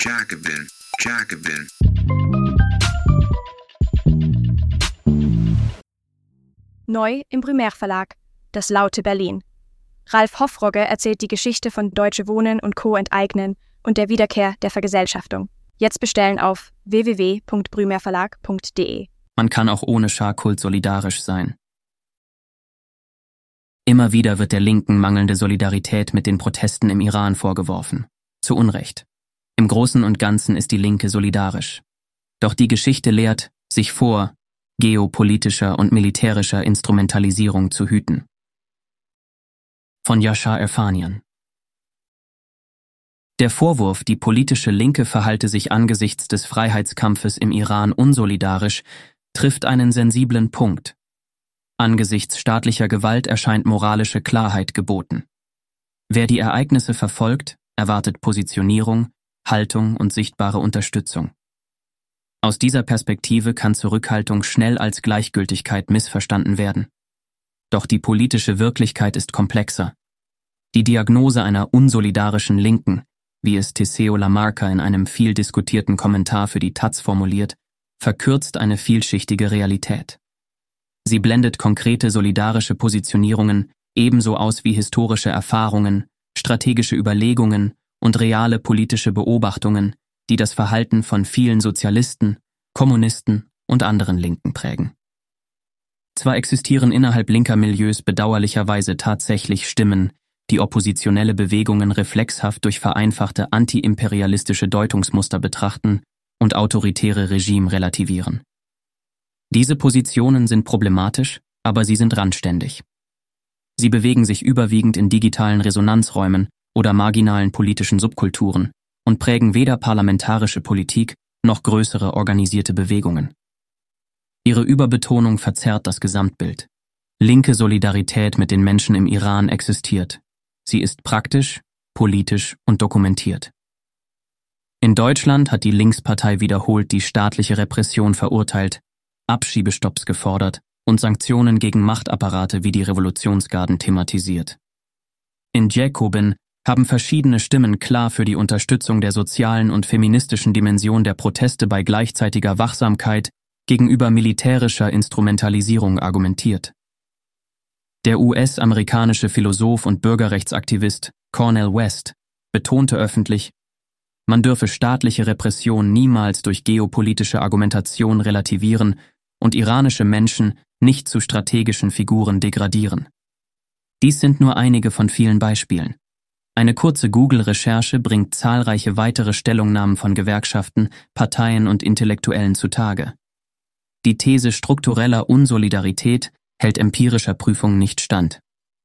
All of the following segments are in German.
Jacobin, Jacobin. Neu im Primärverlag, das laute Berlin. Ralf Hoffrogge erzählt die Geschichte von Deutsche Wohnen und Co. enteignen und der Wiederkehr der Vergesellschaftung. Jetzt bestellen auf www.brümerverlag.de. Man kann auch ohne Scharkult solidarisch sein. Immer wieder wird der Linken mangelnde Solidarität mit den Protesten im Iran vorgeworfen. Zu Unrecht. Im Großen und Ganzen ist die Linke solidarisch. Doch die Geschichte lehrt, sich vor geopolitischer und militärischer Instrumentalisierung zu hüten. Von Yashar Erfanian. Der Vorwurf, die politische Linke verhalte sich angesichts des Freiheitskampfes im Iran unsolidarisch, trifft einen sensiblen Punkt. Angesichts staatlicher Gewalt erscheint moralische Klarheit geboten. Wer die Ereignisse verfolgt, erwartet Positionierung, Haltung und sichtbare Unterstützung. Aus dieser Perspektive kann Zurückhaltung schnell als Gleichgültigkeit missverstanden werden. Doch die politische Wirklichkeit ist komplexer. Die Diagnose einer unsolidarischen Linken, wie es Teseo Lamarca in einem viel diskutierten Kommentar für die Taz formuliert, verkürzt eine vielschichtige Realität. Sie blendet konkrete solidarische Positionierungen ebenso aus wie historische Erfahrungen, strategische Überlegungen und reale politische Beobachtungen, die das Verhalten von vielen Sozialisten, Kommunisten und anderen Linken prägen. Zwar existieren innerhalb linker Milieus bedauerlicherweise tatsächlich Stimmen, die oppositionelle Bewegungen reflexhaft durch vereinfachte antiimperialistische Deutungsmuster betrachten und autoritäre Regime relativieren. Diese Positionen sind problematisch, aber sie sind randständig. Sie bewegen sich überwiegend in digitalen Resonanzräumen oder marginalen politischen Subkulturen und prägen weder parlamentarische Politik noch größere organisierte Bewegungen. Ihre Überbetonung verzerrt das Gesamtbild. Linke Solidarität mit den Menschen im Iran existiert. Sie ist praktisch, politisch und dokumentiert. In Deutschland hat die Linkspartei wiederholt die staatliche Repression verurteilt, Abschiebestopps gefordert und Sanktionen gegen Machtapparate wie die Revolutionsgarden thematisiert. In Jacobin haben verschiedene Stimmen klar für die Unterstützung der sozialen und feministischen Dimension der Proteste bei gleichzeitiger Wachsamkeit gegenüber militärischer Instrumentalisierung argumentiert. Der US-amerikanische Philosoph und Bürgerrechtsaktivist Cornel West betonte öffentlich, man dürfe staatliche Repression niemals durch geopolitische Argumentation relativieren und iranische Menschen nicht zu strategischen Figuren degradieren. Dies sind nur einige von vielen Beispielen. Eine kurze Google-Recherche bringt zahlreiche weitere Stellungnahmen von Gewerkschaften, Parteien und Intellektuellen zutage. Die These struktureller Unsolidarität hält empirischer Prüfung nicht stand.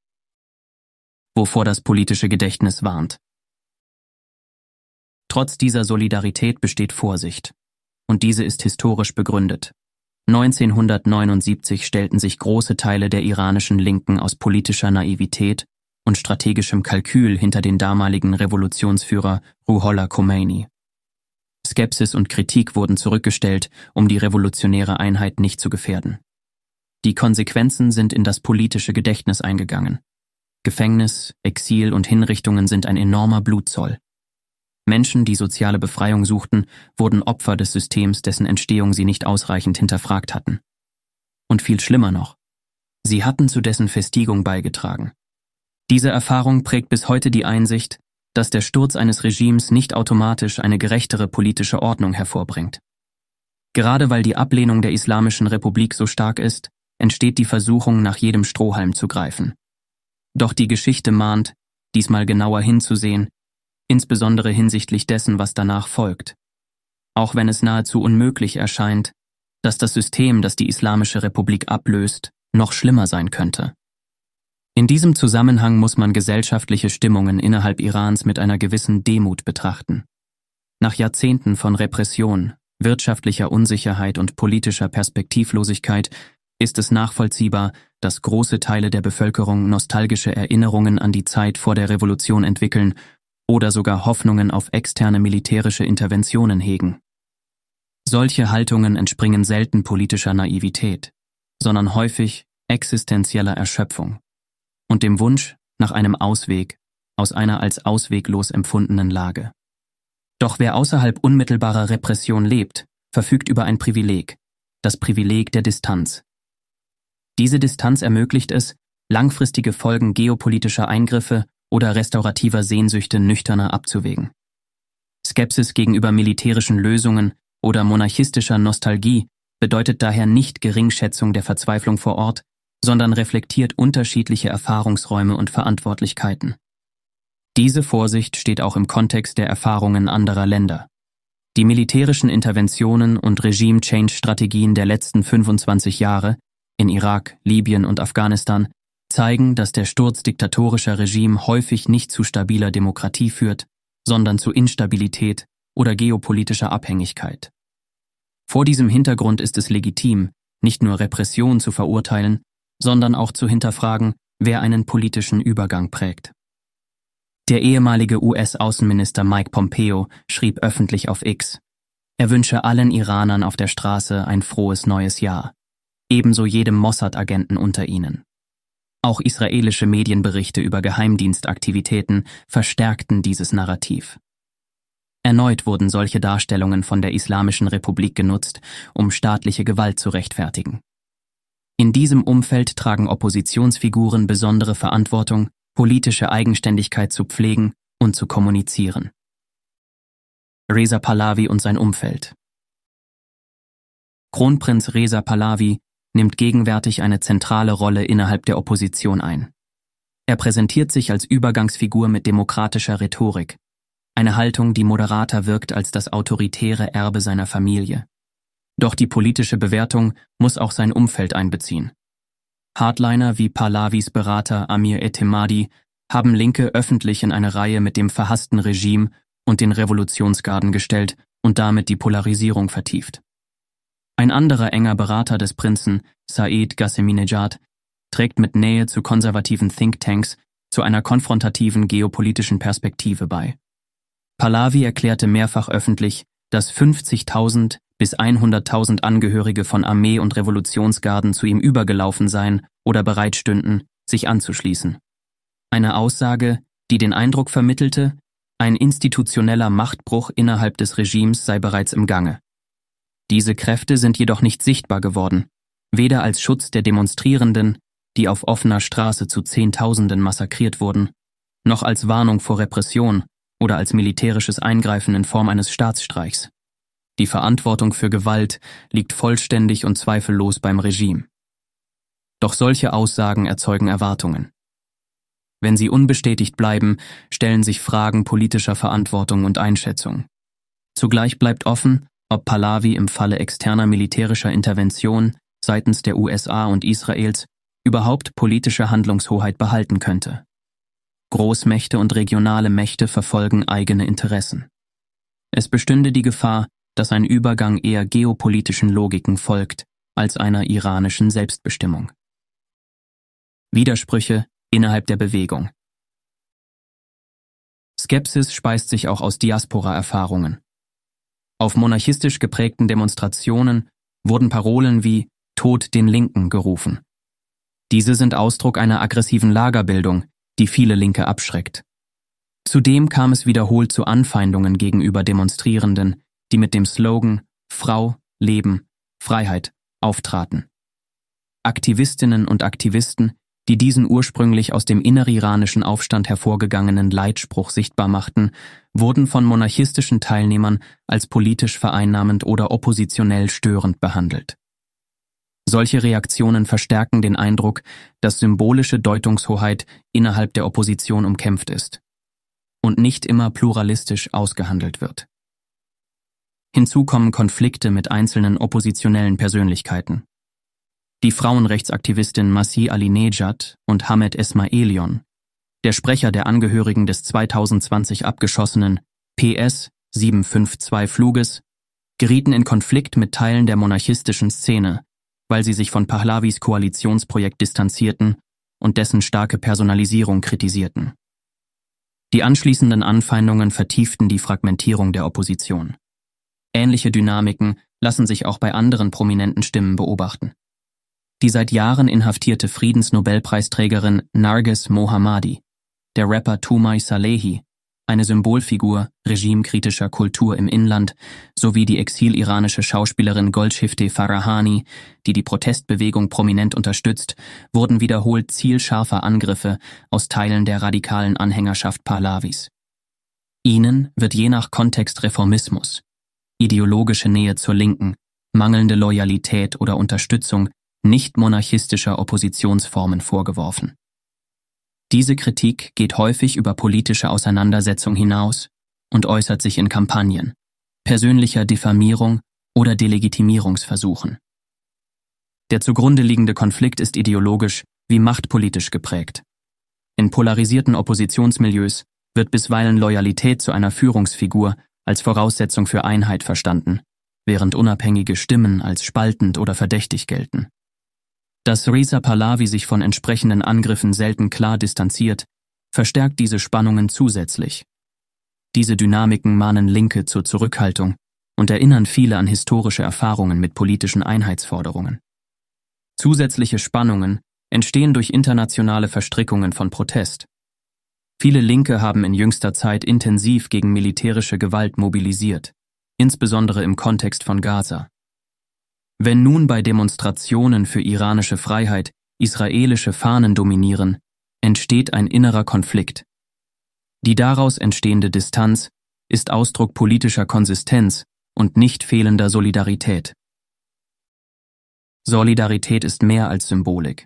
Wovor das politische Gedächtnis warnt. Trotz dieser Solidarität besteht Vorsicht. Und diese ist historisch begründet. 1979 stellten sich große Teile der iranischen Linken aus politischer Naivität und strategischem Kalkül hinter den damaligen Revolutionsführer Ruhollah Khomeini. Skepsis und Kritik wurden zurückgestellt, um die revolutionäre Einheit nicht zu gefährden. Die Konsequenzen sind in das politische Gedächtnis eingegangen. Gefängnis, Exil und Hinrichtungen sind ein enormer Blutzoll. Menschen, die soziale Befreiung suchten, wurden Opfer des Systems, dessen Entstehung sie nicht ausreichend hinterfragt hatten. Und viel schlimmer noch, sie hatten zu dessen Festigung beigetragen. Diese Erfahrung prägt bis heute die Einsicht, dass der Sturz eines Regimes nicht automatisch eine gerechtere politische Ordnung hervorbringt. Gerade weil die Ablehnung der Islamischen Republik so stark ist, entsteht die Versuchung, nach jedem Strohhalm zu greifen. Doch die Geschichte mahnt, diesmal genauer hinzusehen, insbesondere hinsichtlich dessen, was danach folgt. Auch wenn es nahezu unmöglich erscheint, dass das System, das die Islamische Republik ablöst, noch schlimmer sein könnte. In diesem Zusammenhang muss man gesellschaftliche Stimmungen innerhalb Irans mit einer gewissen Demut betrachten. Nach Jahrzehnten von Repression, wirtschaftlicher Unsicherheit und politischer Perspektivlosigkeit ist es nachvollziehbar, dass große Teile der Bevölkerung nostalgische Erinnerungen an die Zeit vor der Revolution entwickeln oder sogar Hoffnungen auf externe militärische Interventionen hegen. Solche Haltungen entspringen selten politischer Naivität, sondern häufig existenzieller Erschöpfung und dem Wunsch nach einem Ausweg aus einer als ausweglos empfundenen Lage. Doch wer außerhalb unmittelbarer Repression lebt, verfügt über ein Privileg, das Privileg der Distanz. Diese Distanz ermöglicht es, langfristige Folgen geopolitischer Eingriffe oder restaurativer Sehnsüchte nüchterner abzuwägen. Skepsis gegenüber militärischen Lösungen oder monarchistischer Nostalgie bedeutet daher nicht Geringschätzung der Verzweiflung vor Ort, sondern reflektiert unterschiedliche Erfahrungsräume und Verantwortlichkeiten. Diese Vorsicht steht auch im Kontext der Erfahrungen anderer Länder. Die militärischen Interventionen und Regime-Change-Strategien der letzten 25 Jahre in Irak, Libyen und Afghanistan zeigen, dass der Sturz diktatorischer Regime häufig nicht zu stabiler Demokratie führt, sondern zu Instabilität oder geopolitischer Abhängigkeit. Vor diesem Hintergrund ist es legitim, nicht nur Repression zu verurteilen, sondern auch zu hinterfragen, wer einen politischen Übergang prägt. Der ehemalige US-Außenminister Mike Pompeo schrieb öffentlich auf X, er wünsche allen Iranern auf der Straße ein frohes neues Jahr, ebenso jedem Mossad-Agenten unter ihnen. Auch israelische Medienberichte über Geheimdienstaktivitäten verstärkten dieses Narrativ. Erneut wurden solche Darstellungen von der Islamischen Republik genutzt, um staatliche Gewalt zu rechtfertigen. In diesem Umfeld tragen Oppositionsfiguren besondere Verantwortung, politische Eigenständigkeit zu pflegen und zu kommunizieren. Reza Pahlavi und sein Umfeld. Kronprinz Reza Pahlavi nimmt gegenwärtig eine zentrale Rolle innerhalb der Opposition ein. Er präsentiert sich als Übergangsfigur mit demokratischer Rhetorik, eine Haltung, die moderater wirkt als das autoritäre Erbe seiner Familie. Doch die politische Bewertung muss auch sein Umfeld einbeziehen. Hardliner wie Pahlavis Berater Amir Etemadi haben Linke öffentlich in eine Reihe mit dem verhassten Regime und den Revolutionsgarden gestellt und damit die Polarisierung vertieft. Ein anderer enger Berater des Prinzen, Saeed Ghasseminejad, trägt mit Nähe zu konservativen Thinktanks zu einer konfrontativen geopolitischen Perspektive bei. Pahlavi erklärte mehrfach öffentlich, dass 50.000 bis 100.000 Angehörige von Armee und Revolutionsgarden zu ihm übergelaufen seien oder bereit stünden, sich anzuschließen. Eine Aussage, die den Eindruck vermittelte, ein institutioneller Machtbruch innerhalb des Regimes sei bereits im Gange. Diese Kräfte sind jedoch nicht sichtbar geworden, weder als Schutz der Demonstrierenden, die auf offener Straße zu Zehntausenden massakriert wurden, noch als Warnung vor Repression oder als militärisches Eingreifen in Form eines Staatsstreichs. Die Verantwortung für Gewalt liegt vollständig und zweifellos beim Regime. Doch solche Aussagen erzeugen Erwartungen. Wenn sie unbestätigt bleiben, stellen sich Fragen politischer Verantwortung und Einschätzung. Zugleich bleibt offen, ob Pahlavi im Falle externer militärischer Intervention seitens der USA und Israels überhaupt politische Handlungshoheit behalten könnte. Großmächte und regionale Mächte verfolgen eigene Interessen. Es bestünde die Gefahr, dass ein Übergang eher geopolitischen Logiken folgt, als einer iranischen Selbstbestimmung. Widersprüche innerhalb der Bewegung. Skepsis speist sich auch aus Diaspora-Erfahrungen. Auf monarchistisch geprägten Demonstrationen wurden Parolen wie »Tod den Linken« gerufen. Diese sind Ausdruck einer aggressiven Lagerbildung, die viele Linke abschreckt. Zudem kam es wiederholt zu Anfeindungen gegenüber Demonstrierenden, die mit dem Slogan »Frau, Leben, Freiheit« auftraten. Aktivistinnen und Aktivisten, die diesen ursprünglich aus dem inneriranischen Aufstand hervorgegangenen Leitspruch sichtbar machten, wurden von monarchistischen Teilnehmern als politisch vereinnahmend oder oppositionell störend behandelt. Solche Reaktionen verstärken den Eindruck, dass symbolische Deutungshoheit innerhalb der Opposition umkämpft ist und nicht immer pluralistisch ausgehandelt wird. Hinzu kommen Konflikte mit einzelnen oppositionellen Persönlichkeiten. Die Frauenrechtsaktivistin Masih Alinejad und Hamed Esmaelion, der Sprecher der Angehörigen des 2020 abgeschossenen PS-752 Fluges, gerieten in Konflikt mit Teilen der monarchistischen Szene, weil sie sich von Pahlavis Koalitionsprojekt distanzierten und dessen starke Personalisierung kritisierten. Die anschließenden Anfeindungen vertieften die Fragmentierung der Opposition. Ähnliche Dynamiken lassen sich auch bei anderen prominenten Stimmen beobachten. Die seit Jahren inhaftierte Friedensnobelpreisträgerin Narges Mohammadi, der Rapper Toomey Salehi, eine Symbolfigur regimekritischer Kultur im Inland, sowie die exiliranische Schauspielerin Golshifteh Farahani, die die Protestbewegung prominent unterstützt, wurden wiederholt zielscharfer Angriffe aus Teilen der radikalen Anhängerschaft Pahlavis. Ihnen wird je nach Kontext Reformismus, ideologische Nähe zur Linken, mangelnde Loyalität oder Unterstützung nicht-monarchistischer Oppositionsformen vorgeworfen. Diese Kritik geht häufig über politische Auseinandersetzung hinaus und äußert sich in Kampagnen, persönlicher Diffamierung oder Delegitimierungsversuchen. Der zugrunde liegende Konflikt ist ideologisch wie machtpolitisch geprägt. In polarisierten Oppositionsmilieus wird bisweilen Loyalität zu einer Führungsfigur als Voraussetzung für Einheit verstanden, während unabhängige Stimmen als spaltend oder verdächtig gelten. Dass Reza Pahlavi sich von entsprechenden Angriffen selten klar distanziert, verstärkt diese Spannungen zusätzlich. Diese Dynamiken mahnen Linke zur Zurückhaltung und erinnern viele an historische Erfahrungen mit politischen Einheitsforderungen. Zusätzliche Spannungen entstehen durch internationale Verstrickungen von Protest. Viele Linke haben in jüngster Zeit intensiv gegen militärische Gewalt mobilisiert, insbesondere im Kontext von Gaza. Wenn nun bei Demonstrationen für iranische Freiheit israelische Fahnen dominieren, entsteht ein innerer Konflikt. Die daraus entstehende Distanz ist Ausdruck politischer Konsistenz und nicht fehlender Solidarität. Solidarität ist mehr als Symbolik.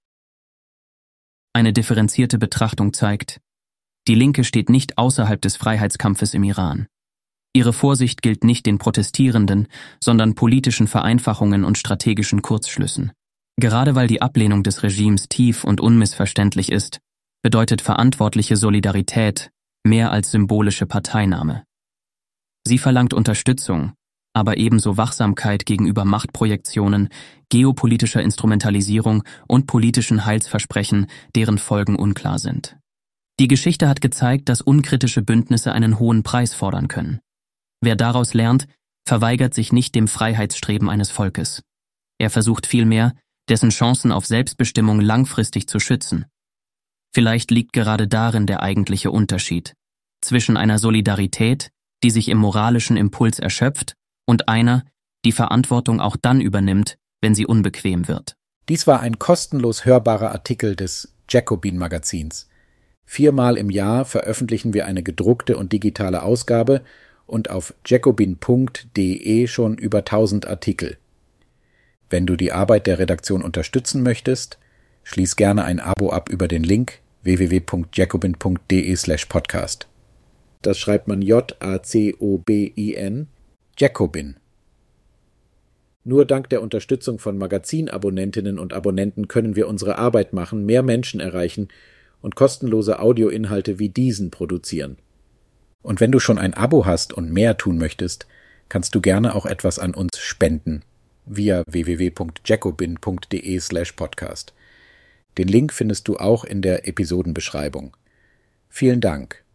Eine differenzierte Betrachtung zeigt, die Linke steht nicht außerhalb des Freiheitskampfes im Iran. Ihre Vorsicht gilt nicht den Protestierenden, sondern politischen Vereinfachungen und strategischen Kurzschlüssen. Gerade weil die Ablehnung des Regimes tief und unmissverständlich ist, bedeutet verantwortliche Solidarität mehr als symbolische Parteinahme. Sie verlangt Unterstützung, aber ebenso Wachsamkeit gegenüber Machtprojektionen, geopolitischer Instrumentalisierung und politischen Heilsversprechen, deren Folgen unklar sind. Die Geschichte hat gezeigt, dass unkritische Bündnisse einen hohen Preis fordern können. Wer daraus lernt, verweigert sich nicht dem Freiheitsstreben eines Volkes. Er versucht vielmehr, dessen Chancen auf Selbstbestimmung langfristig zu schützen. Vielleicht liegt gerade darin der eigentliche Unterschied zwischen einer Solidarität, die sich im moralischen Impuls erschöpft, und einer, die Verantwortung auch dann übernimmt, wenn sie unbequem wird. Dies war ein kostenlos hörbarer Artikel des Jacobin-Magazins. 4-mal im Jahr veröffentlichen wir eine gedruckte und digitale Ausgabe und auf jacobin.de schon über 1000 Artikel. Wenn du die Arbeit der Redaktion unterstützen möchtest, schließ gerne ein Abo ab über den Link www.jacobin.de/podcast. Das schreibt man Jacobin, Jacobin. Nur dank der Unterstützung von Magazinabonnentinnen und Abonnenten können wir unsere Arbeit machen, mehr Menschen erreichen und kostenlose Audioinhalte wie diesen produzieren. Und wenn du schon ein Abo hast und mehr tun möchtest, kannst du gerne auch etwas an uns spenden via www.jacobin.de/podcast. Den Link findest du auch in der Episodenbeschreibung. Vielen Dank.